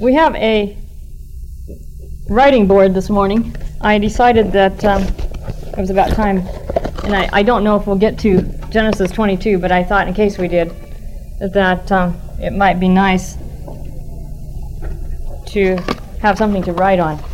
We have a writing board this morning. I decided that it was about time, and I don't know if we'll get to Genesis 22, but I thought in case we did, that it might be nice to have something to write on.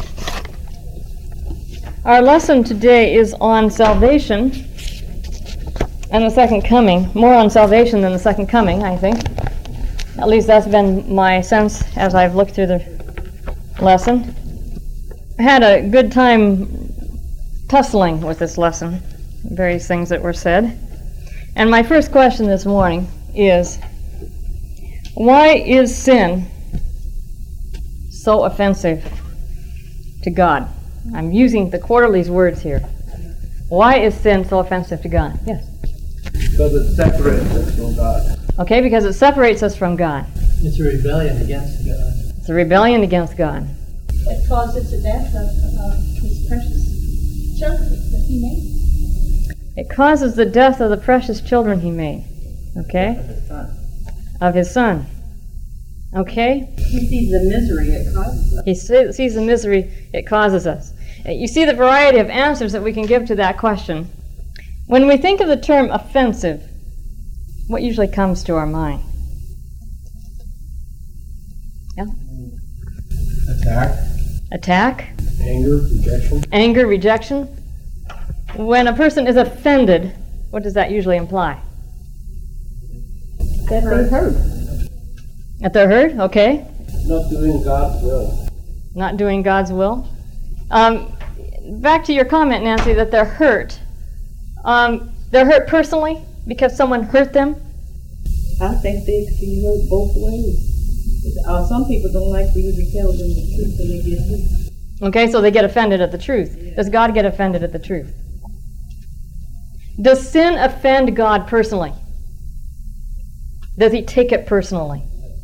Our lesson today is on salvation and the second coming. More on salvation than the second coming, I think. At least that's been my sense as I've looked through the lesson. I had a good time tussling with this lesson, various things that were said. And my first question this morning is, why is sin so offensive to God? I'm using the Quarterly's words here. Why is sin so offensive to God? Yes? Because it separates us from God. Okay, because it separates us from God. It's a rebellion against God. It's a rebellion against God. It causes the death of his precious children that he made. It causes the death of the precious children he made. Okay? Of his son. Okay? He sees the misery it causes us. He sees the misery it causes us. You see the variety of answers that we can give to that question. When we think of the term offensive, what usually comes to our mind? Yeah? Attack. Anger, rejection. When a person is offended, what does that usually imply? That they hurt. That they're hurt, okay. Not doing God's will. Not doing God's will. Back to your comment, Nancy, that they're hurt. They're hurt personally because someone hurt them? I think they can be hurt both ways. Some people don't like for you to tell them the truth and they get hurt. Okay, so they get offended at the truth. Yeah. Does God get offended at the truth? Does sin offend God personally? Does he take it personally?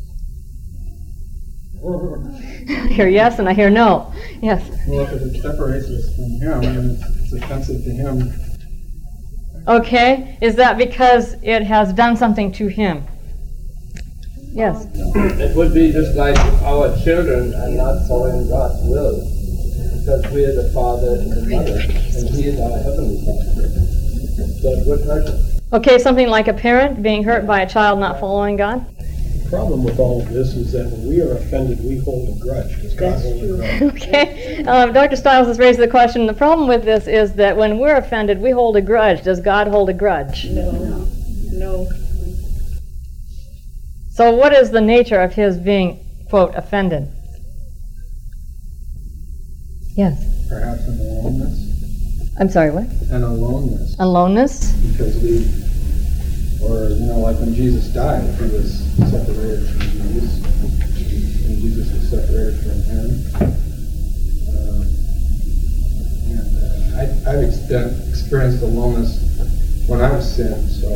I hear yes and I hear no. Yes. Well, if it separates us from him, then it's offensive to him. Okay. Is that because it has done something to him? Yes. It would be just like our children are not following God's will, because we are the father and the mother, and he is our heavenly father. So it would hurt us. Okay, something like a parent being hurt by a child not following God? The problem with all of this is that when we are offended, we hold a grudge. Does God hold a grudge? Okay. Dr. Stiles has raised the question. The problem with this is that when we're offended, we hold a grudge. Does God hold a grudge? No. So what is the nature of his being, quote, offended? Yes? Perhaps an aloneness. I'm sorry, what? An aloneness. Aloneness? Because like when Jesus died, he was separated from Jesus, and Jesus was separated from him. I've experienced aloneness when I was sinned, so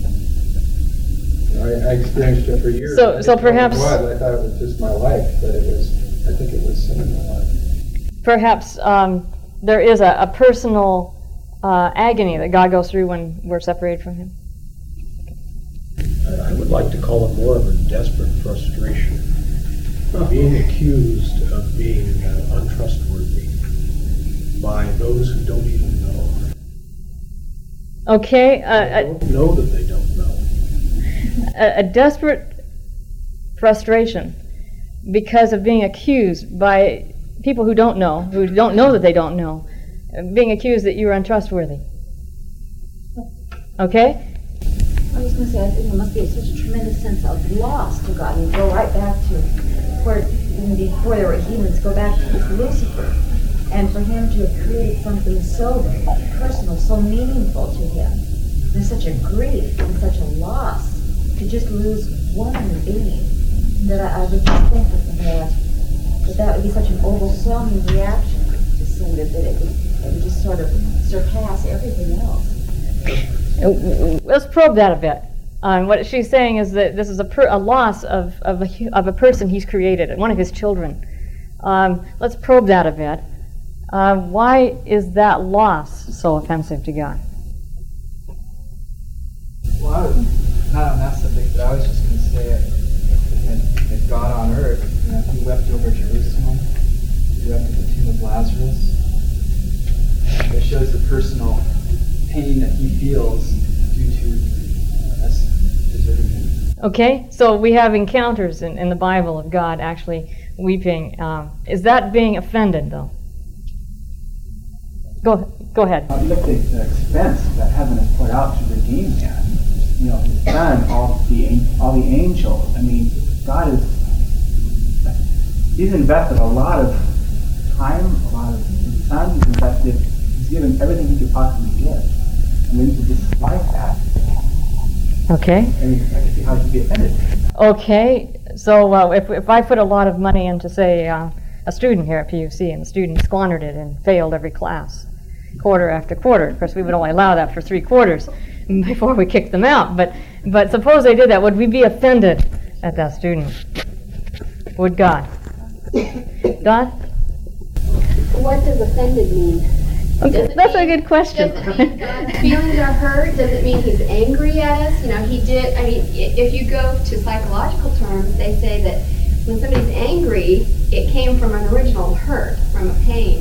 I experienced it for years. So perhaps I thought it was just my life, but I think it was sin in my life. Perhaps there is a personal agony that God goes through when we're separated from him. I would like to call it more of a desperate frustration. Being accused of being untrustworthy by those who don't even know. Okay. They don't know that they don't know. A desperate frustration because of being accused by people who don't know that they don't know, being accused that you are untrustworthy. Okay? I was going to say, I think there must be such a tremendous sense of loss to God. You go right back to where, even before there were humans, go back to Lucifer. And for him to have created something so personal, so meaningful to him, there's such a grief and such a loss to just lose one being that I would just think that would be such an overwhelming reaction to sin that it would just sort of surpass everything else. Let's probe that a bit. What she's saying is that this is a loss of a person he's created, one of his children. Let's probe that a bit. Why is that loss so offensive to God? Well, not on that subject, but I was just going to say that God on earth, he wept over personal pain that he feels due to us deserting him. Okay, so we have encounters in the Bible of God actually weeping. Is that being offended, though? Go ahead. Look at the expense that heaven has put out to redeem him. You know, his son, all the angels. I mean, God he's invested a lot of time, a lot of his son. He's given everything he could possibly give. I mean, to despite that. Okay. I mean, I can see how he'd be offended. Okay, so if I put a lot of money into, say, a student here at PUC, and the student squandered it and failed every class, quarter after quarter. Of course, we would only allow that for 3 quarters before we kicked them out. But suppose they did that, would we be offended at that student? Would God? God? What does offended mean? Okay, that's a good question. Does it mean God's feelings are hurt? Does it mean he's angry at us? You know, he did, I mean, if you go to psychological terms, they say that when somebody's angry, it came from an original hurt, from a pain.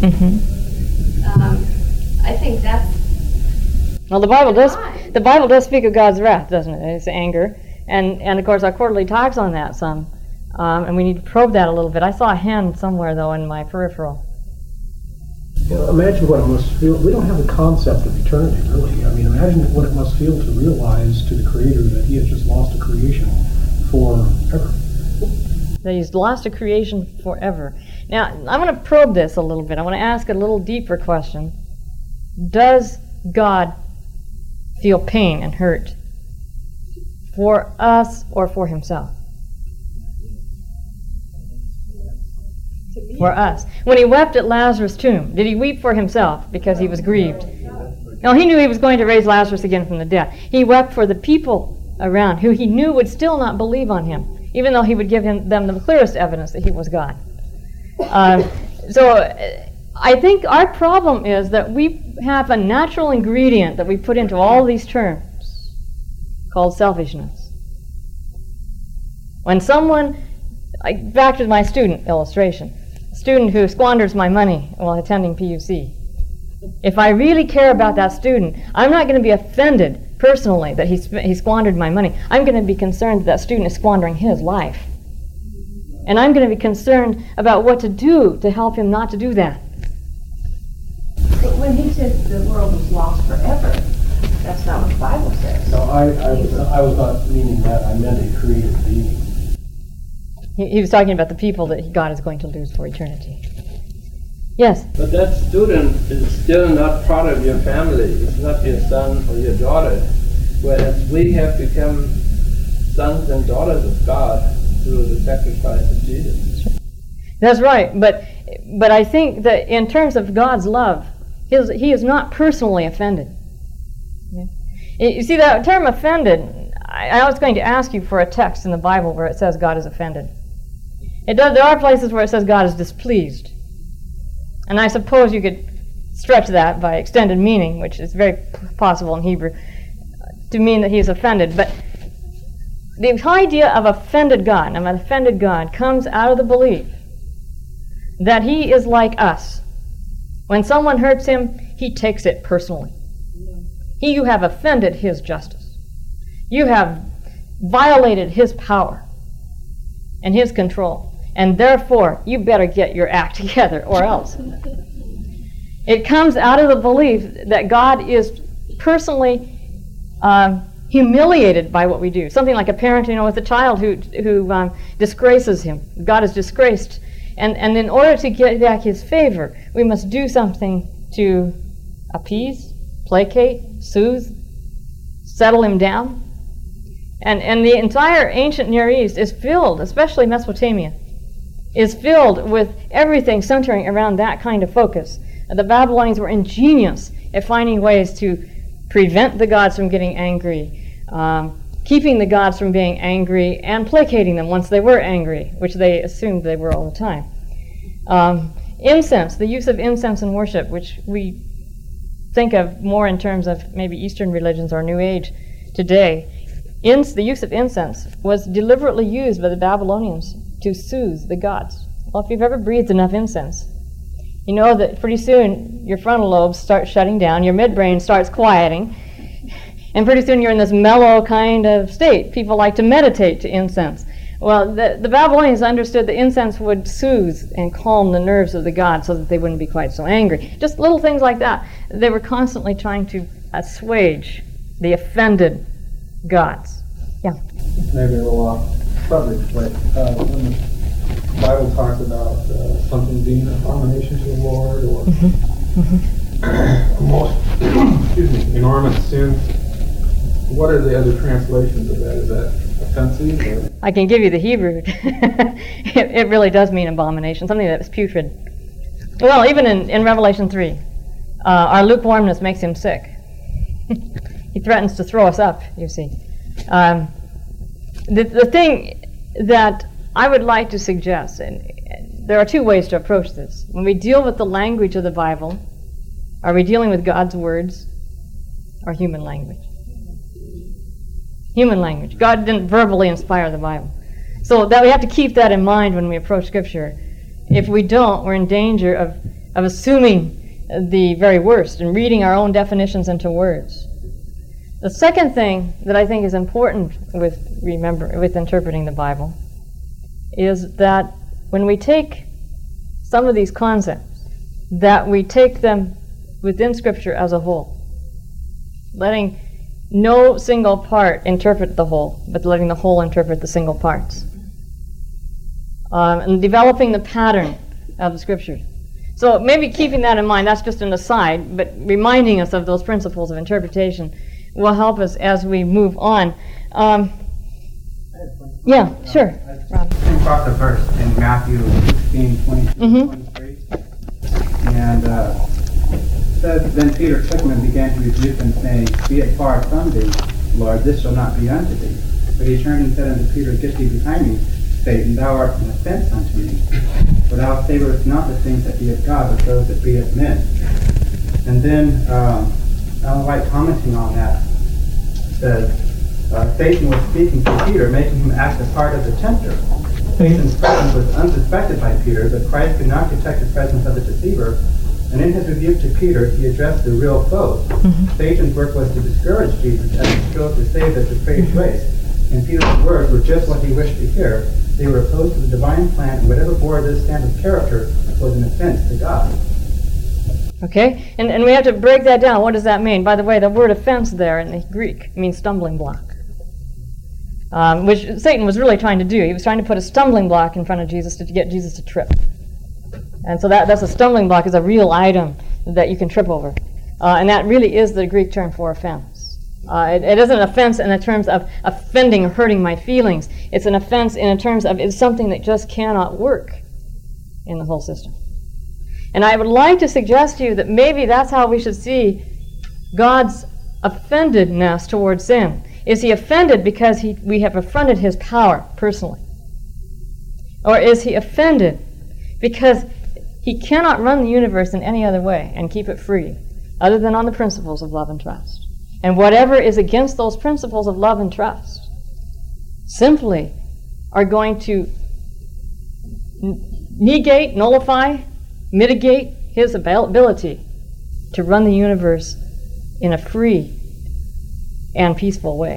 I think that's... Well, the Bible does speak of God's wrath, doesn't it? It's anger. And of course, our quarterly talks on that some. And we need to probe that a little bit. I saw a hand somewhere, though, in my peripheral. Well, imagine what it must feel. We don't have the concept of eternity, really. I mean, imagine what it must feel to realize to the Creator that He has just lost a creation forever. That He's lost a creation forever. Now, I'm going to probe this a little bit. I want to ask a little deeper question. Does God feel pain and hurt for us or for Himself? For us. When He wept at Lazarus' tomb, did He weep for Himself because He was grieved? No, He knew He was going to raise Lazarus again from the dead. He wept for the people around who He knew would still not believe on Him, even though He would give them the clearest evidence that He was God. So I think our problem is that we have a natural ingredient that we put into all these terms called selfishness. When someone, back to my student illustration, a student who squanders my money while attending PUC, if I really care about that student, I'm not going to be offended personally that he squandered my money. I'm going to be concerned that student is squandering his life. And I'm going to be concerned about what to do to help him not to do that. But when he says the world was lost forever, that's not what the Bible says. No, I was not meaning that. I meant a created being. He was talking about the people that God is going to lose for eternity. Yes? But that student is still not part of your family. It's not your son or your daughter. Whereas we have become sons and daughters of God through the sacrifice of Jesus. That's right. But I think that in terms of God's love, He is not personally offended. Okay? You see, that term offended, I was going to ask you for a text in the Bible where it says God is offended. There are places where it says God is displeased. And I suppose you could stretch that by extended meaning, which is very possible in Hebrew, to mean that He is offended. But the idea of offended God, an offended God, comes out of the belief that He is like us. When someone hurts Him, He takes it personally. You have offended His justice. You have violated His power and His control. And therefore, you better get your act together or else. It comes out of the belief that God is personally humiliated by what we do. Something like a parent, with a child who disgraces him. God is disgraced. And in order to get back His favor, we must do something to appease, placate, soothe, settle Him down. And the entire ancient Near East is filled, especially Mesopotamia, is filled with everything centering around that kind of focus. The Babylonians were ingenious at finding ways to prevent the gods from getting angry, keeping the gods from being angry, and placating them once they were angry, which they assumed they were all the time. Incense, the use of incense in worship, which we think of more in terms of maybe Eastern religions or New Age today. The use of incense was deliberately used by the Babylonians to soothe the gods. Well, if you've ever breathed enough incense, You know that pretty soon your frontal lobes start shutting down, your midbrain starts quieting, and pretty soon you're in this mellow kind of state. People like to meditate to incense. Well, the Babylonians understood that incense would soothe and calm the nerves of the gods so that they wouldn't be quite so angry. Just little things like that. They were constantly trying to assuage the offended gods. Yeah. Maybe a little off subject, but when the Bible talks about something being an abomination to the Lord or most enormous sin, what are the other translations of that? Is that offensive? Or? I can give you the Hebrew. It really does mean abomination, something that is putrid. Well, even in Revelation 3, our lukewarmness makes him sick. He threatens to throw us up, you see. The thing that I would like to suggest, and there are two ways to approach this. When we deal with the language of the Bible, are we dealing with God's words or human language? Human language. God didn't verbally inspire the Bible. So that we have to keep that in mind when we approach Scripture. If we don't, we're in danger of assuming the very worst and reading our own definitions into words. The second thing that I think is important with interpreting the Bible is that when we take some of these concepts, that we take them within Scripture as a whole, letting no single part interpret the whole, but letting the whole interpret the single parts. And developing the pattern of the Scriptures. So maybe keeping that in mind, that's just an aside, but reminding us of those principles of interpretation will help us as we move on. Yeah, sure. Rob. I came across a verse in Matthew 16:22-23, and it says, "Then Peter took him and began to rebuke him, saying, Be it far from thee, Lord, this shall not be unto thee. But he turned and said unto Peter, Get thee behind me, Satan, thou art an offense unto me. For thou savorest not the things that be of God, but those that be of men." And then Ellen White, commenting on that, says, Satan was speaking to Peter, making him act the part of the tempter. Satan's presence was unsuspected by Peter, but Christ could not detect the presence of the deceiver. And in his rebuke to Peter, he addressed the real foe. Satan's work was to discourage Jesus as he strove to save the depraved race. And Peter's words were just what he wished to hear. They were opposed to the divine plan, and whatever bore this stamp of character was an offense to God. Okay, and we have to break that down. What does that mean? By the way, the word offense there in the Greek means stumbling block, which Satan was really trying to do. He was trying to put a stumbling block in front of Jesus to get Jesus to trip. And so that's a stumbling block, is a real item that you can trip over. And that really is the Greek term for offense. It isn't an offense in the terms of offending or hurting my feelings. It's an offense in terms of it's something that just cannot work in the whole system. And I would like to suggest to you that maybe that's how we should see God's offendedness towards sin. Is he offended because we have affronted his power personally? Or is he offended because he cannot run the universe in any other way and keep it free other than on the principles of love and trust? And whatever is against those principles of love and trust simply are going to negate, nullify, mitigate his ability to run the universe in a free and peaceful way.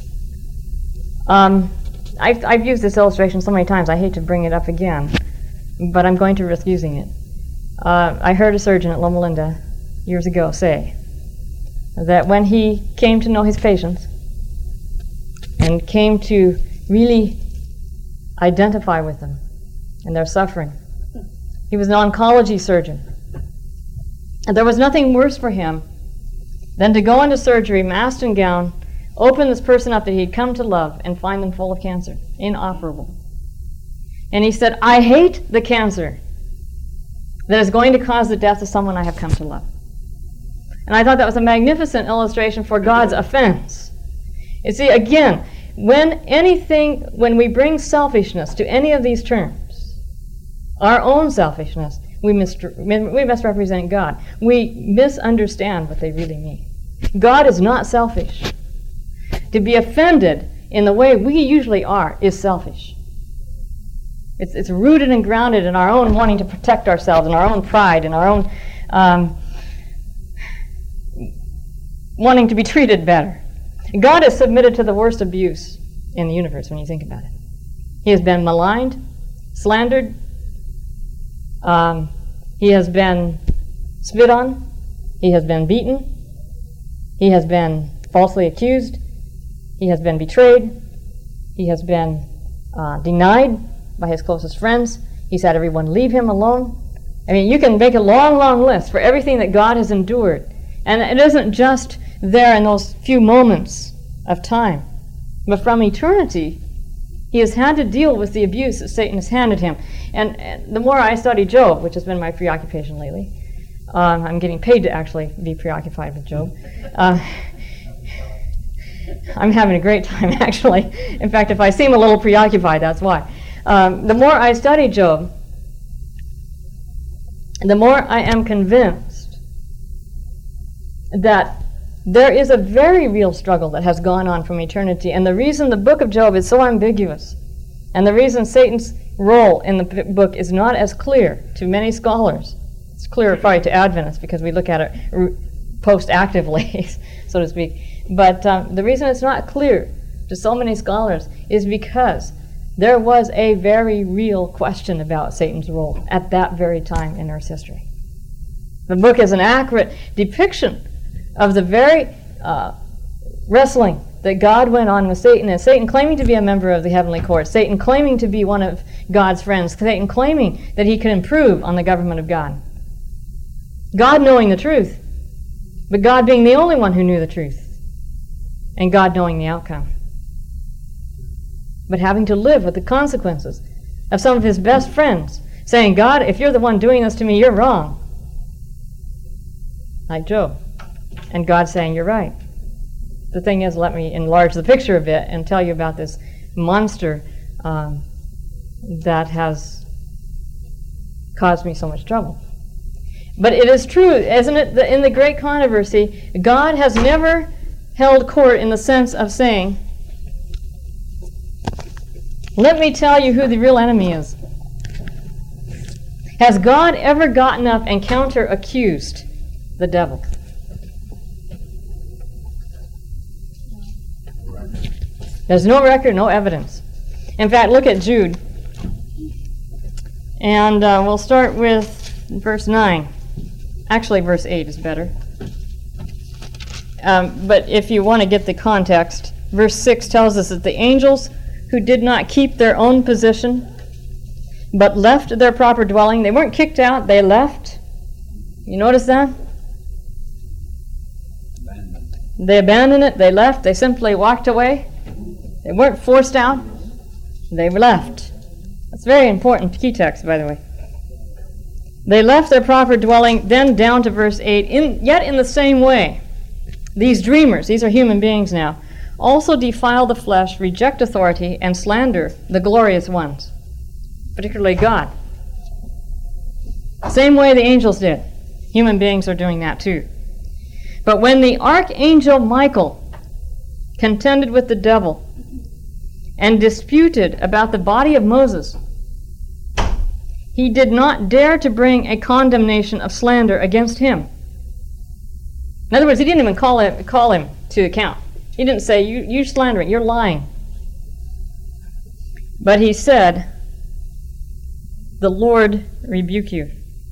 I've used this illustration so many times, I hate to bring it up again, but I'm going to risk using it. I heard a surgeon at Loma Linda years ago say that when he came to know his patients and came to really identify with them and their suffering, he was an oncology surgeon. And there was nothing worse for him than to go into surgery, masked and gown, open this person up that he'd come to love, and find them full of cancer, inoperable. And he said, I hate the cancer that is going to cause the death of someone I have come to love. And I thought that was a magnificent illustration for God's offense. You see, again, when we bring selfishness to any of these terms, our own selfishness, we misrepresent God. We misunderstand what they really mean. God is not selfish. To be offended in the way we usually are is selfish. It's rooted and grounded in our own wanting to protect ourselves, in our own pride, in our own wanting to be treated better. God is submitted to the worst abuse in the universe when you think about it. He has been maligned, slandered, he has been spit on, he has been beaten, he has been falsely accused, he has been betrayed, he has been denied by his closest friends, he's had everyone leave him alone. I mean, you can make a long, long list for everything that God has endured. And it isn't just there in those few moments of time, but from eternity, he has had to deal with the abuse that Satan has handed him. And the more I study Job, which has been my preoccupation lately, I'm getting paid to actually be preoccupied with Job. I'm having a great time, actually. In fact, if I seem a little preoccupied, that's why. The more I study Job, the more I am convinced that there is a very real struggle that has gone on from eternity. And the reason the book of Job is so ambiguous, and the reason Satan's role in the book is not as clear to many scholars, it's clearer probably to Adventists because we look at it post-actively, so to speak. But the reason it's not clear to so many scholars is because there was a very real question about Satan's role at that very time in Earth's history. The book is an accurate depiction of the very wrestling that God went on with Satan, and Satan claiming to be a member of the heavenly court, Satan claiming to be one of God's friends, Satan claiming that he could improve on the government of God. God knowing the truth, but God being the only one who knew the truth, and God knowing the outcome. But having to live with the consequences of some of his best friends saying, God, if you're the one doing this to me, you're wrong. Like Job. And God saying, you're right. The thing is, let me enlarge the picture a bit and tell you about this monster that has caused me so much trouble. But it is true, isn't it, that in the great controversy, God has never held court in the sense of saying, let me tell you who the real enemy is. Has God ever gotten up and counter-accused the devil? There's no record, no evidence. In fact, look at Jude. And we'll start with verse 9. Actually, verse 8 is better. But if you want to get the context, verse 6 tells us that the angels who did not keep their own position, but left their proper dwelling, they weren't kicked out, they left. You notice that? They abandoned it, they left, they simply walked away. They weren't forced out, they left. That's very important key text, by the way. They left their proper dwelling, then down to verse 8, yet in the same way, these dreamers, these are human beings now, also defile the flesh, reject authority, and slander the glorious ones, particularly God. Same way the angels did. Human beings are doing that too. But when the archangel Michael contended with the devil and disputed about the body of Moses, he did not dare to bring a condemnation of slander against him. In other words, he didn't even call him to account. He didn't say, you're slandering, you're lying. But he said, the Lord rebuke you.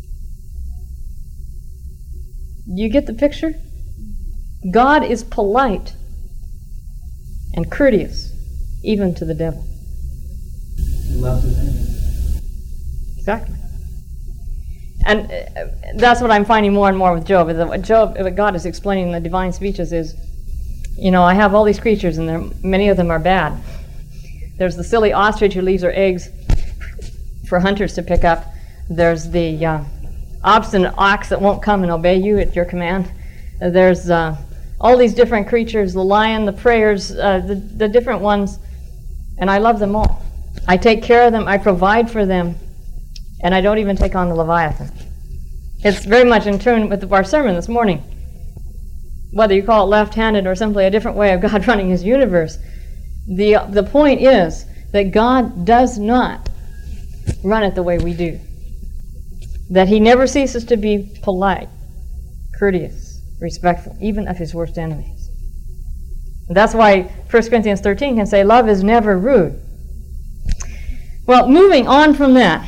Do you get the picture? God is polite and courteous, even to the devil. He loves his enemies. Exactly. And that's what I'm finding more and more with Job. Is that what God is explaining in the divine speeches is, I have all these creatures, and many of them are bad. There's the silly ostrich who leaves her eggs for hunters to pick up. There's the obstinate ox that won't come and obey you at your command. There's all these different creatures, the lion, the prayers, the different ones, and I love them all. I take care of them, I provide for them, and I don't even take on the Leviathan. It's very much in tune with our sermon this morning. Whether you call it left-handed or simply a different way of God running his universe, the point is that God does not run it the way we do. That he never ceases to be polite, courteous, respectful, even of his worst enemies. And that's why 1 Corinthians 13 can say, love is never rude. Well, moving on from that,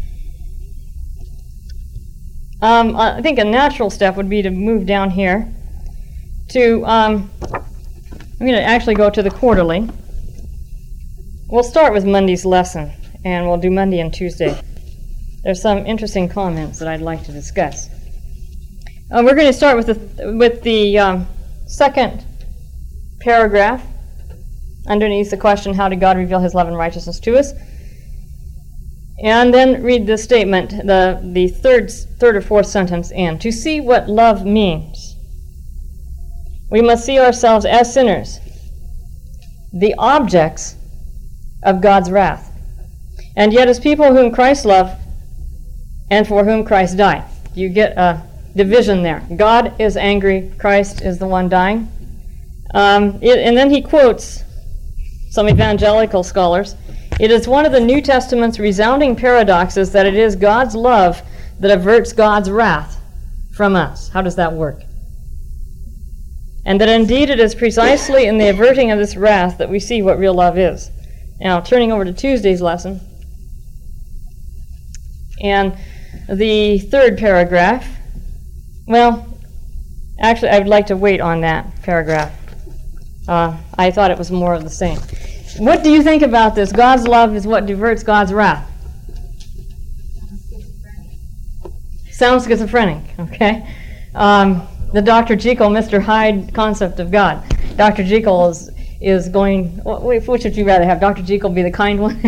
I think a natural step would be to move down here to, I'm going to actually go to the quarterly. We'll start with Monday's lesson, and we'll do Monday and Tuesday. There's some interesting comments that I'd like to discuss. We're going to start with the second paragraph underneath the question, how did God reveal his love and righteousness to us? And then read the statement, the third or fourth sentence in. To see what love means, we must see ourselves as sinners, the objects of God's wrath, and yet as people whom Christ loved and for whom Christ died. You get a division there. God is angry, Christ is the one dying. And then he quotes some evangelical scholars. It is one of the New Testament's resounding paradoxes that it is God's love that averts God's wrath from us. How does that work? And that indeed it is precisely in the averting of this wrath that we see what real love is. Now, turning over to Tuesday's lesson, and the third paragraph, well, actually I would like to wait on that paragraph. I thought it was more of the same. What do you think about this? God's love is what diverts God's wrath. Sounds schizophrenic, okay? The Dr. Jekyll, Mr. Hyde concept of God. Dr. Jekyll is going, which would you rather have? Dr. Jekyll be the kind one?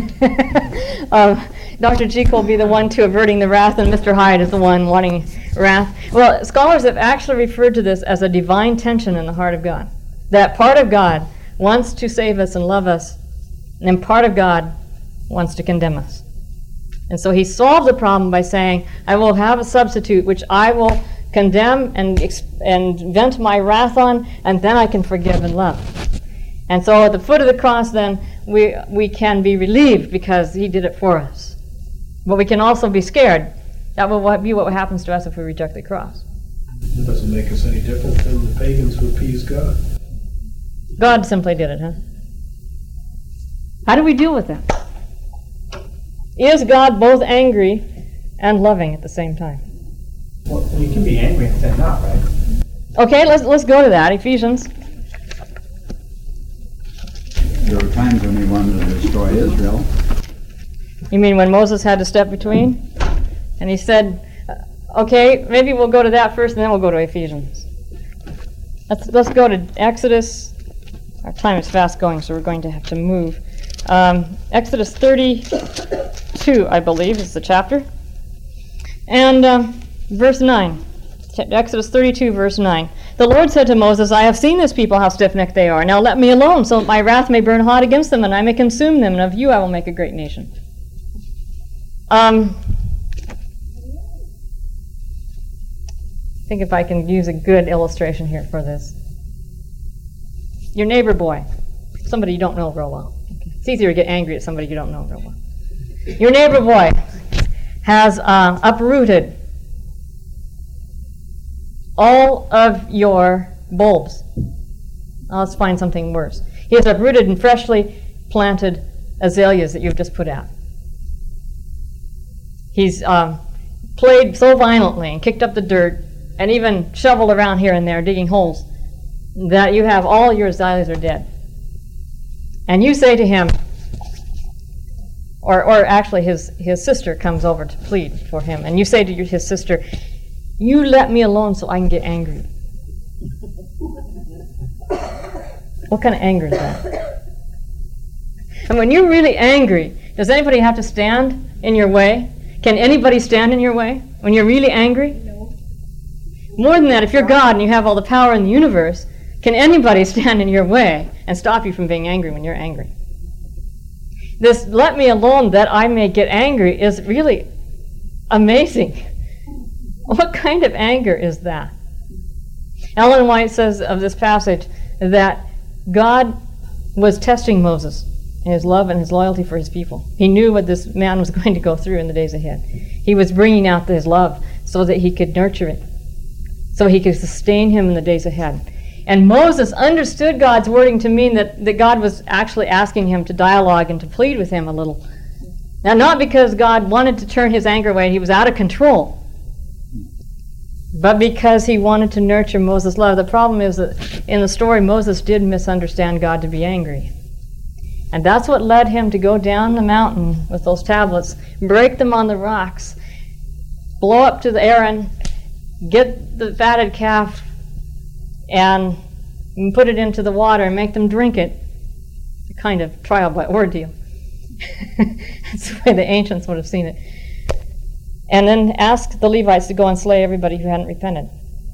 Dr. Jekyll be the one to averting the wrath, and Mr. Hyde is the one wanting wrath. Well, scholars have actually referred to this as a divine tension in the heart of God. That part of God wants to save us and love us, and part of God wants to condemn us. And so he solved the problem by saying, I will have a substitute which I will condemn and vent my wrath on, and then I can forgive and love. And so at the foot of the cross, then, we can be relieved because he did it for us. But we can also be scared. That will be what happens to us if we reject the cross. It doesn't make us any different than the pagans who appease God. God simply did it, huh? How do we deal with that? Is God both angry and loving at the same time? Well, you can be angry and sin not, right? Okay, let's go to that. Ephesians. There were times when he wanted to destroy Israel. You mean when Moses had to step between? And he said, okay, maybe we'll go to that first and then we'll go to Ephesians. Let's go to Exodus. Our time is fast going, so we're going to have to move. Exodus 32, I believe, is the chapter. And verse 9. Exodus 32, verse 9. The Lord said to Moses, I have seen this people, how stiff-necked they are. Now let me alone, so that my wrath may burn hot against them, and I may consume them, and of you I will make a great nation. I think if I can use a good illustration here for this. Your neighbor boy, somebody you don't know real well. It's easier to get angry at somebody you don't know real well. Your neighbor boy has uprooted all of your bulbs. Let's find something worse. He has uprooted and freshly planted azaleas that you've just put out. He's played so violently and kicked up the dirt and even shoveled around here and there digging holes that you have all your azaleas are dead. And you say to him, or actually his sister comes over to plead for him, and you say to his sister, you let me alone so I can get angry. What kind of anger is that? And when you're really angry, does anybody have to stand in your way? Can anybody stand in your way when you're really angry? No. More than that, if you're God and you have all the power in the universe, can anybody stand in your way and stop you from being angry when you're angry? This let me alone that I may get angry is really amazing. What kind of anger is that? Ellen White says of this passage that God was testing Moses. and his love and his loyalty for his people. He knew what this man was going to go through in the days ahead. He was bringing out his love so that he could nurture it, so he could sustain him in the days ahead. And Moses understood God's wording to mean that God was actually asking him to dialogue and to plead with him a little. Now, not because God wanted to turn his anger away, he was out of control, but because he wanted to nurture Moses' love. The problem is that in the story, Moses did misunderstand God to be angry. And that's what led him to go down the mountain with those tablets, break them on the rocks, blow up to the Aaron, get the fatted calf, and put it into the water and make them drink it. A kind of trial by ordeal. That's the way the ancients would have seen it. And then ask the Levites to go and slay everybody who hadn't repented.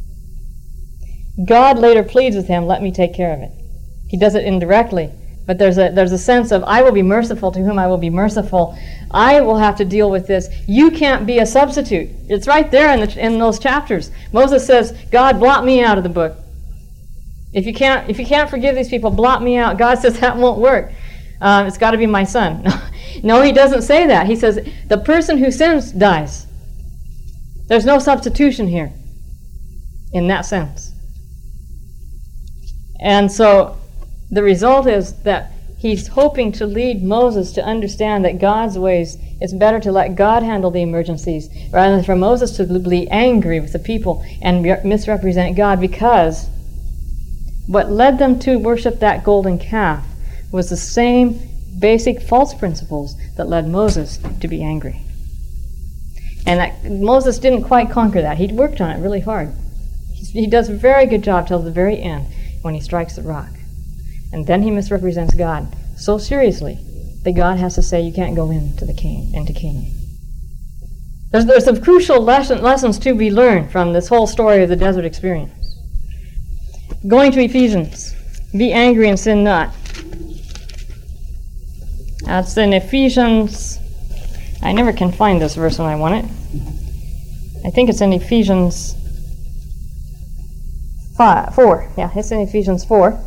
God later pleads with him, let me take care of it. He does it indirectly, but there's a sense of, I will be merciful to whom I will be merciful. I will have to deal with this. You can't be a substitute. It's right there in those chapters. Moses says, God, blot me out of the book. If you can't forgive these people, blot me out. God says that won't work. It's got to be my son. No, he doesn't say that. He says the person who sins dies. There's no substitution here in that sense. And so the result is that he's hoping to lead Moses to understand that God's ways, it's better to let God handle the emergencies rather than for Moses to be angry with the people and misrepresent God, because what led them to worship that golden calf was the same basic false principles that led Moses to be angry. And that Moses didn't quite conquer that. He'd worked on it really hard. He does a very good job till the very end when he strikes the rock. And then he misrepresents God so seriously that God has to say, you can't go into Canaan. There's some crucial lessons to be learned from this whole story of the desert experience. Going to Ephesians. Be angry and sin not. That's in Ephesians. I never can find this verse when I want it. I think it's in Ephesians 4. Yeah, it's in Ephesians 4.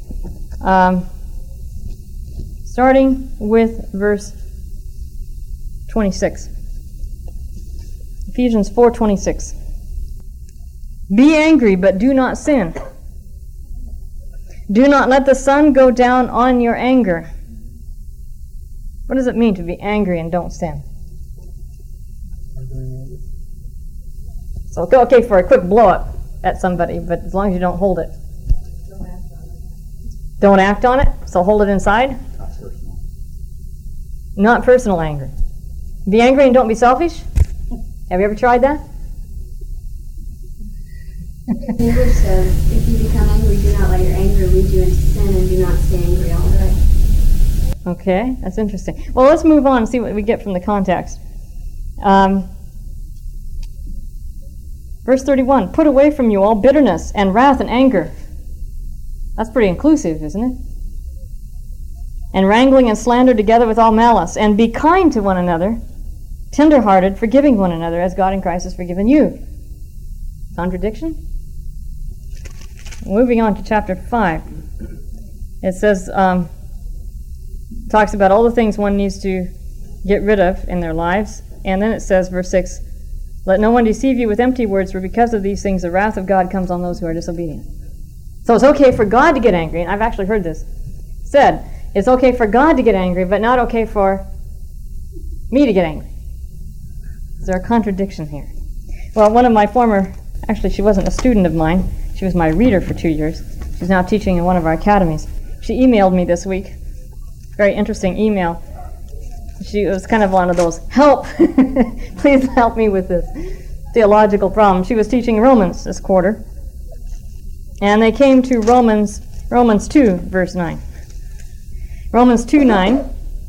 Starting with verse 26. Ephesians 4:26. Be angry, but do not sin. Do not let the sun go down on your anger. What does it mean to be angry and don't sin? So okay for a quick blow-up at somebody, but as long as you don't hold it. Don't act on it, so hold it inside? Not personal. Not personal anger. Be angry and don't be selfish? Have you ever tried that? English says, if you become angry, do not let your anger lead you into sin, and do not stay angry all day. Okay, that's interesting. Well, let's move on and see what we get from the context. Verse 31, put away from you all bitterness and wrath and anger. That's pretty inclusive, isn't it? And wrangling and slander together with all malice. And be kind to one another, tender-hearted, forgiving one another, as God in Christ has forgiven you. Contradiction? Moving on to chapter 5. It says, talks about all the things one needs to get rid of in their lives. And then it says, verse 6, let no one deceive you with empty words, for because of these things the wrath of God comes on those who are disobedient. So it's okay for God to get angry, and I've actually heard this said. It's okay for God to get angry, but not okay for me to get angry. Is there a contradiction here? Well, one of my actually she wasn't a student of mine, she was my reader for 2 years. She's now teaching in one of our academies. She emailed me this week. Very interesting email. It was kind of one of those, help! Please help me with this theological problem. She was teaching Romans this quarter. And they came to Romans 2, verse 9. Romans 2:9.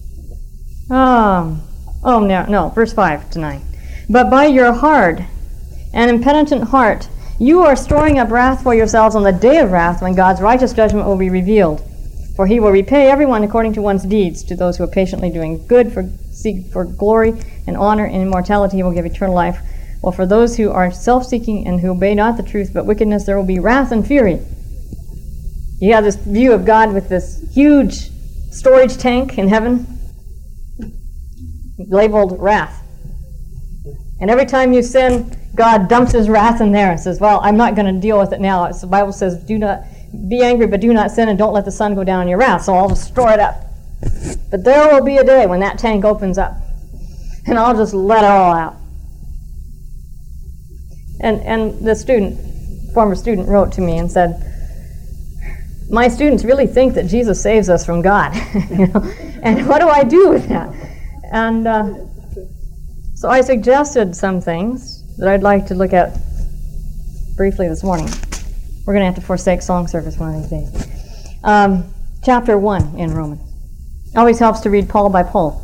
Verse 5 to 9. But by your hard and impenitent heart, you are storing up wrath for yourselves on the day of wrath, when God's righteous judgment will be revealed. For he will repay everyone according to one's deeds. To those who are patiently doing good, seek for glory and honor and immortality, he will give eternal life. Well, for those who are self-seeking and who obey not the truth but wickedness, there will be wrath and fury. You have this view of God with this huge storage tank in heaven labeled wrath. And every time you sin, God dumps his wrath in there and says, well, I'm not going to deal with it now. The Bible says, do not be angry, but do not sin, and don't let the sun go down on your wrath. So I'll just store it up. But there will be a day when that tank opens up, and I'll just let it all out. And the former student wrote to me and said, my students really think that Jesus saves us from God. And what do I do with that? And so I suggested some things that I'd like to look at briefly this morning. We're going to have to forsake song service one of these days. Chapter 1 in Romans. Always helps to read Paul by Paul.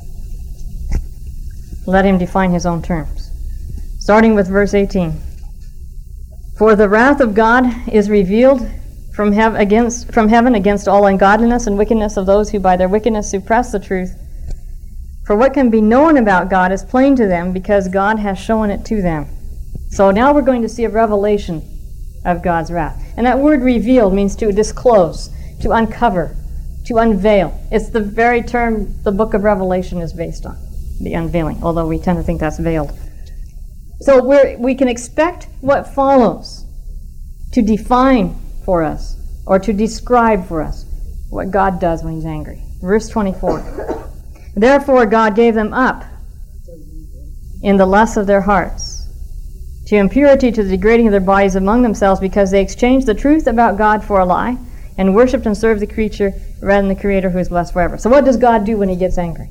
Let him define his own terms. Starting with verse 18. For the wrath of God is revealed from heaven against all ungodliness and wickedness of those who by their wickedness suppress the truth. For what can be known about God is plain to them, because God has shown it to them. So now we're going to see a revelation of God's wrath. And that word revealed means to disclose, to uncover, to unveil. It's the very term the book of Revelation is based on, the unveiling, although we tend to think that's veiled. So we can expect what follows to define for us, or to describe for us, what God does when he's angry. Verse 24. Therefore God gave them up in the lusts of their hearts, to impurity, to the degrading of their bodies among themselves, because they exchanged the truth about God for a lie, and worshipped and served the creature rather than the Creator, who is blessed forever. So what does God do when he gets angry?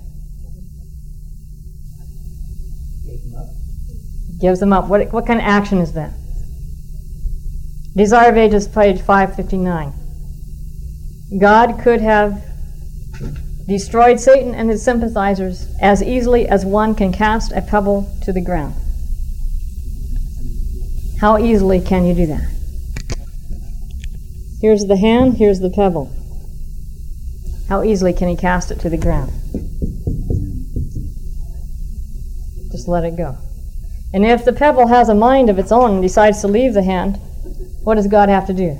Gives them up. What kind of action is that? Desire of Ages, page 559. God could have destroyed Satan and his sympathizers as easily as one can cast a pebble to the ground. How easily can you do that? Here's the hand, here's the pebble. How easily can he cast it to the ground? Just let it go. And if the pebble has a mind of its own and decides to leave the hand, what does God have to do?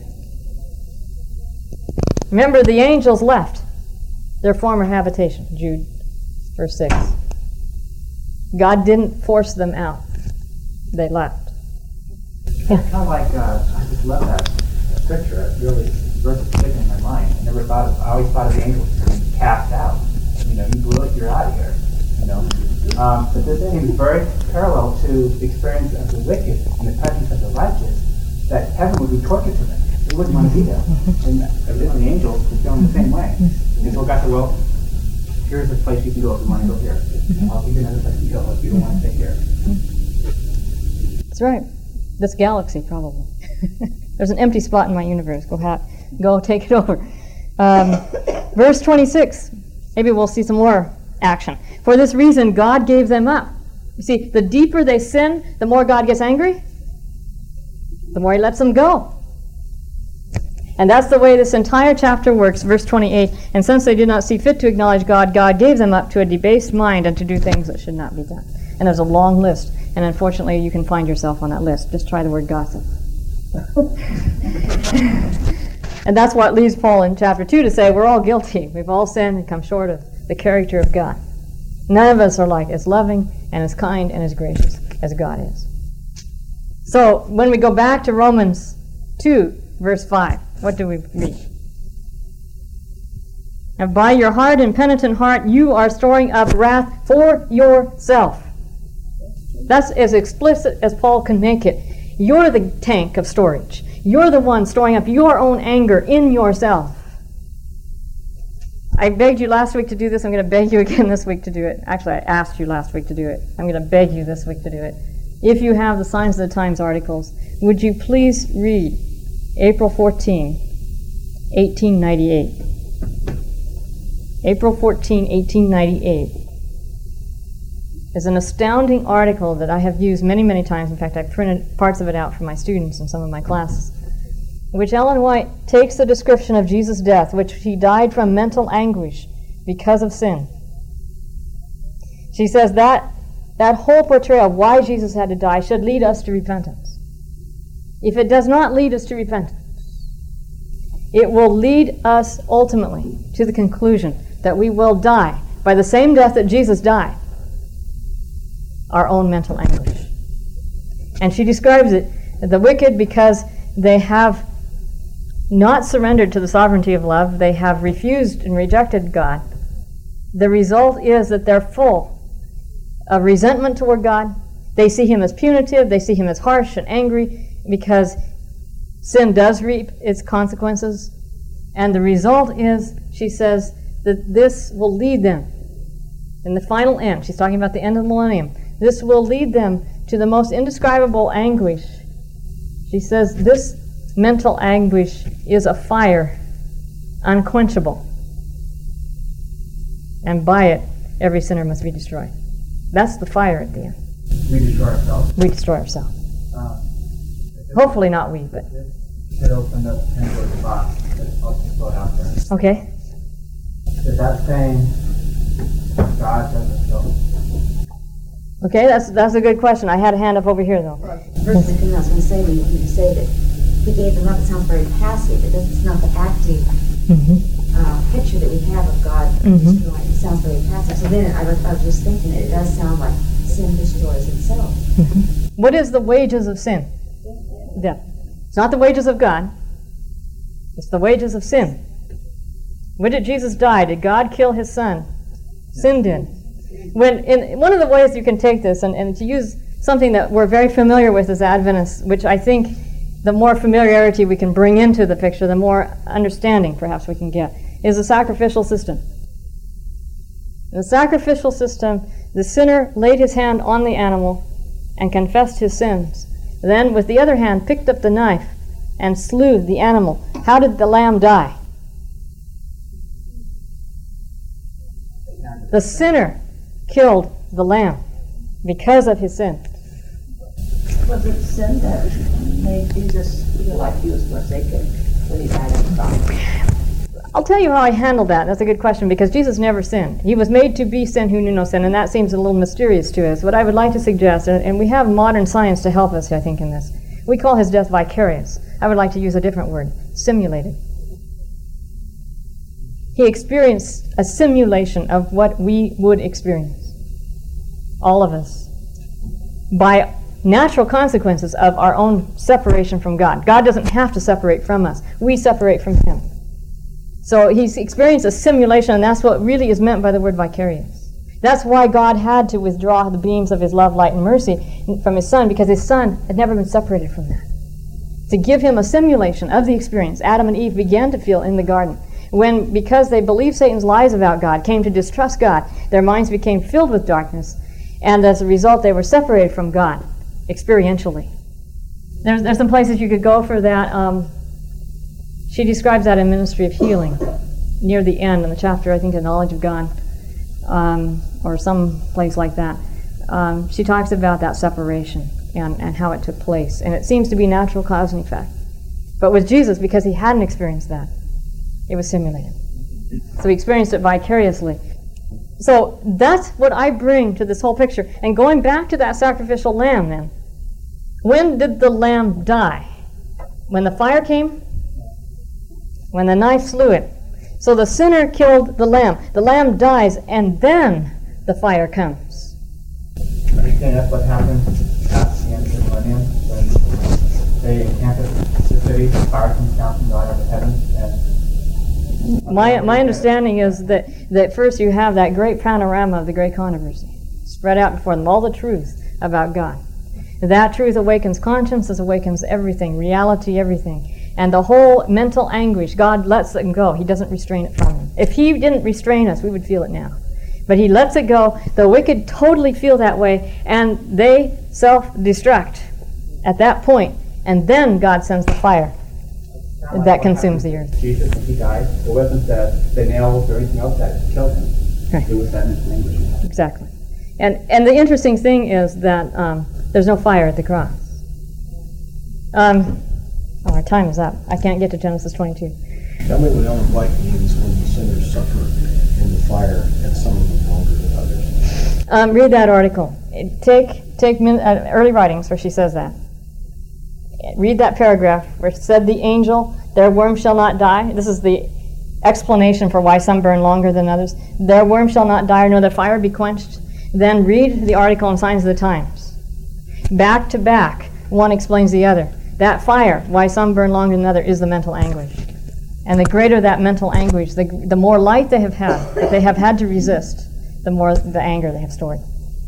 Remember, the angels left their former habitation, Jude, verse 6. God didn't force them out. They left. Yeah. It's kind of like, I just love that picture. It really, verse is sticking in my mind. I always thought of the angels being cast out. You blew it, you're out of here. But this seems very parallel to the experience of the wicked in the presence of the righteous, that heaven would be torture to them. They wouldn't want to be there. And evidently the angels were feeling the same way. And so God said, well, here's a place you can go if you want to go here. I'll give you another place to go if you don't want to stay here. That's right. This galaxy, probably. There's an empty spot in my universe. Go take it over. Verse 26. Maybe we'll see some more action. For this reason, God gave them up. You see, the deeper they sin, the more God gets angry, the more he lets them go. And that's the way this entire chapter works. Verse 28, and since they did not see fit to acknowledge God, God gave them up to a debased mind and to do things that should not be done. And there's a long list, and unfortunately you can find yourself on that list. Just try the word gossip. And that's what leads Paul in chapter 2 to say, we're all guilty. We've all sinned and come short of the character of God. None of us are like as loving and as kind and as gracious as God is. So when we go back to Romans 2, verse 5, what do we read? And by your hard and penitent heart, you are storing up wrath for yourself. That's as explicit as Paul can make it. You're the tank of storage. You're the one storing up your own anger in yourself. I begged you last week to do this. I'm going to beg you again this week to do it. Actually, I asked you last week to do it. I'm going to beg you this week to do it. If you have the Signs of the Times articles, would you please read April 14, 1898. April 14, 1898 is an astounding article that I have used many, many times. In fact, I printed parts of it out for my students in some of my classes, in which Ellen White takes the description of Jesus' death, which he died from mental anguish because of sin. She says that whole portrayal of why Jesus had to die should lead us to repentance. If it does not lead us to repentance, It will lead us ultimately to the conclusion that we will die by the same death that Jesus died, our own mental anguish. And she describes it, the wicked, because they have not surrendered to the sovereignty of love, they have refused and rejected God. The result is that they're full of resentment toward God. They see him as punitive, they see him as harsh and angry, because sin does reap its consequences. And the result is, she says, that this will lead them, in the final end, she's talking about the end of the millennium, this will lead them to the most indescribable anguish. She says this mental anguish is a fire, unquenchable. And by it, every sinner must be destroyed. That's the fire at the end. We destroy ourselves. We destroy ourselves. Hopefully not we, but... It opened up Pandora's box that's supposed to float out there. Okay. Is that saying God doesn't kill? Okay, that's a good question. I had a hand up over here, though. First thing I was going to say, when you say that he gave them up, it sounds very passive. It's not the active picture that we have of God destroying. It sounds very passive. So then I was just thinking that it does sound like sin destroys itself. What is the wages of sin? Death. It's not the wages of God. It's the wages of sin. When did Jesus die? Did God kill his son? Sin did. One of the ways you can take this, and to use something that we're very familiar with as Adventists, which I think the more familiarity we can bring into the picture, the more understanding perhaps we can get, is the sacrificial system. In the sacrificial system, the sinner laid his hand on the animal and confessed his sins. Then, with the other hand, picked up the knife and slew the animal. How did the lamb die? The sinner killed the lamb because of his sin. Was it sin that made Jesus feel like he was forsaken when he died on the cross? I'll tell you how I handled that. That's a good question, because Jesus never sinned. He was made to be sin who knew no sin, and that seems a little mysterious to us. What I would like to suggest, and we have modern science to help us, I think, in this, we call his death vicarious. I would like to use a different word, simulated. He experienced a simulation of what we would experience, all of us, by natural consequences of our own separation from God. God doesn't have to separate from us. We separate from him. So he's experienced a simulation, and that's what really is meant by the word vicarious. That's why God had to withdraw the beams of his love, light, and mercy from his son, because his son had never been separated from that. To give him a simulation of the experience Adam and Eve began to feel in the garden, when, because they believed Satan's lies about God, came to distrust God, their minds became filled with darkness, and as a result they were separated from God, experientially. There's some places you could go for that. She describes that in Ministry of Healing, near the end in the chapter, I think, The Knowledge of God, or some place like that. She talks about that separation and how it took place. And it seems to be natural cause and effect. But with Jesus, because he hadn't experienced that, it was simulated. So he experienced it vicariously. So that's what I bring to this whole picture. And going back to that sacrificial lamb then, when did the lamb die? When the fire came? When the knife slew it. So the sinner killed the lamb. The lamb dies, and then the fire comes. Are you saying that's what happened at the end of the millennium, when they encountered the city, the fire comes down from God out of heaven? My understanding is that first you have that great panorama of the great controversy spread out before them, all the truth about God. That truth awakens consciences, awakens everything, reality, everything. And the whole mental anguish, God lets it go. He doesn't restrain it from them. If he didn't restrain us, we would feel it now. But he lets it go. The wicked totally feel that way, and they self-destruct at that point. And then God sends the fire that consumes the earth. Jesus, when he died, it wasn't the nails or anything else that killed him. Right. It was that mental anguish. Exactly. And the interesting thing is that there's no fire at the cross. Our time is up. I can't get to Genesis 22. Tell me what Ellen White means when the sinners suffer in the fire, and some of them longer than others. Read that article. Take Early Writings where she says that. Read that paragraph where it said the angel Their worm shall not die. This is the explanation for why some burn longer than others. Their worm shall not die, nor their fire be quenched. Then read the article on Signs of the Times. Back to back, one explains the other. That fire, why some burn longer than another, is the mental anguish. And the greater that mental anguish, the more light they have had, that they have had to resist, the more the anger they have stored.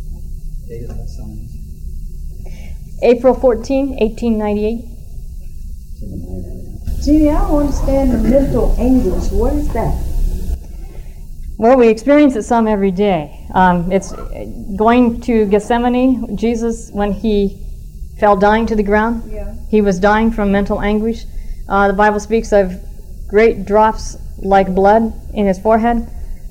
April 14, 1898. Gee, I don't understand the mental anguish. What is that? Well, we experience it some every day. It's going to Gethsemane. Jesus, when he fell dying to the ground, he was dying from mental anguish. The Bible speaks of great drops like blood in his forehead.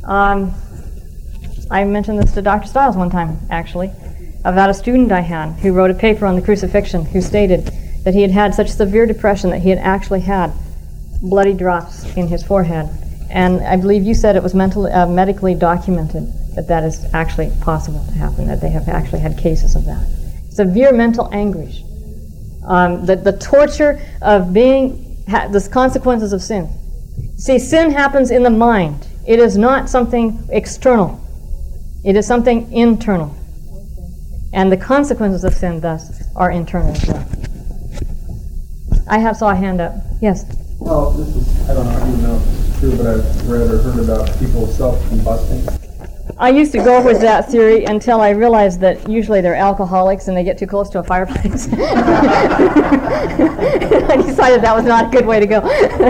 I mentioned this to Dr. Stiles one time, actually, about a student I had who wrote a paper on the crucifixion, who stated that he had had such severe depression that he had actually had bloody drops in his forehead. And I believe you said it was medically documented that that is actually possible to happen, that they have actually had cases of that. Severe mental anguish. The torture of the consequences of sin. See, sin happens in the mind. It is not something external. It is something internal. And the consequences of sin, thus, are internal as well. I saw a hand up. Yes? Well, this is, I don't even know if it's true, but I've read or heard about people self-combusting. I used to go with that theory until I realized that usually they're alcoholics and they get too close to a fireplace. I decided that was not a good way to go.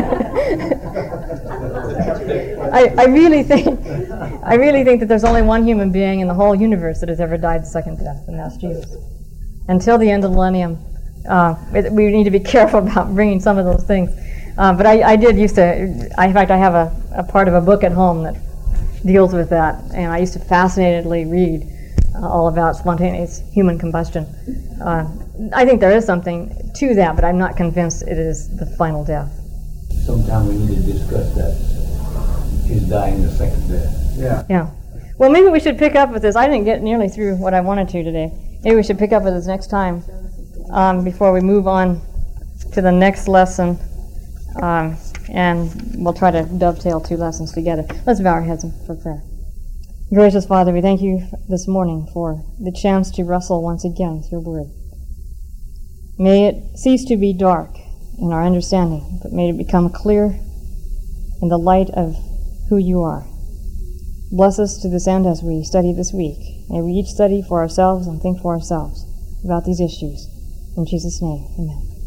I really think that there's only one human being in the whole universe that has ever died the second death, and that's Jesus. Until the end of the millennium, we need to be careful about bringing some of those things. But I did used to, in fact, I have a part of a book at home that deals with that, and I used to fascinatedly read all about spontaneous human combustion. I think there is something to that, but I'm not convinced it is the final death. Sometime we need to discuss that. He's dying the second death. Yeah. Well, maybe we should pick up with this. I didn't get nearly through what I wanted to today. Maybe we should pick up with this next time before we move on to the next lesson. And we'll try to dovetail two lessons together. Let's bow our heads for prayer. Gracious Father, we thank you this morning for the chance to wrestle once again with your word. May it cease to be dark in our understanding, but may it become clear in the light of who you are. Bless us to this end as we study this week. May we each study for ourselves and think for ourselves about these issues. In Jesus' name, amen.